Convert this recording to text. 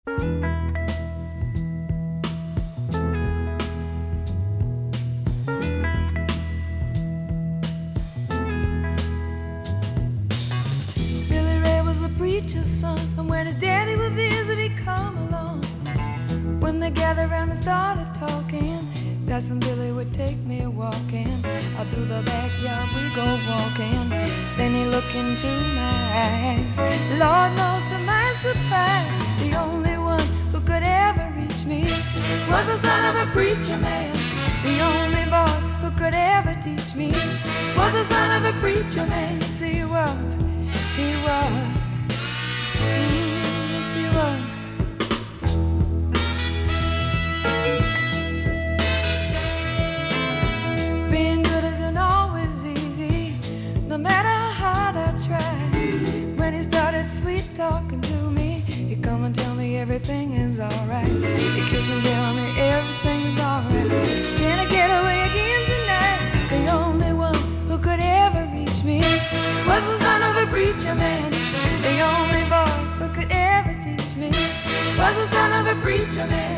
Billy Ray was a preacher's son, and when his daddy would visit, he'd come along. When they gathered around and started talking, that's when Billy would take me walking. Out through the backyard we go walking. Then he looked into my eyes. Lord knows to my surprise, the only one who could ever reach me was the son of a preacher man. The only boy who could ever teach me was the son of a preacher man. Yes, he was. Yes, he was. Being good isn't always easy, no matter how hard I try. When he started sweet talking to me, he'd come and tell me everything is alright. He'd kiss and tell me everything is alright. Can I get away again tonight? The only one who could ever reach me was the son of a preacher man. The only boy who could ever teach me was the son of a preacher man.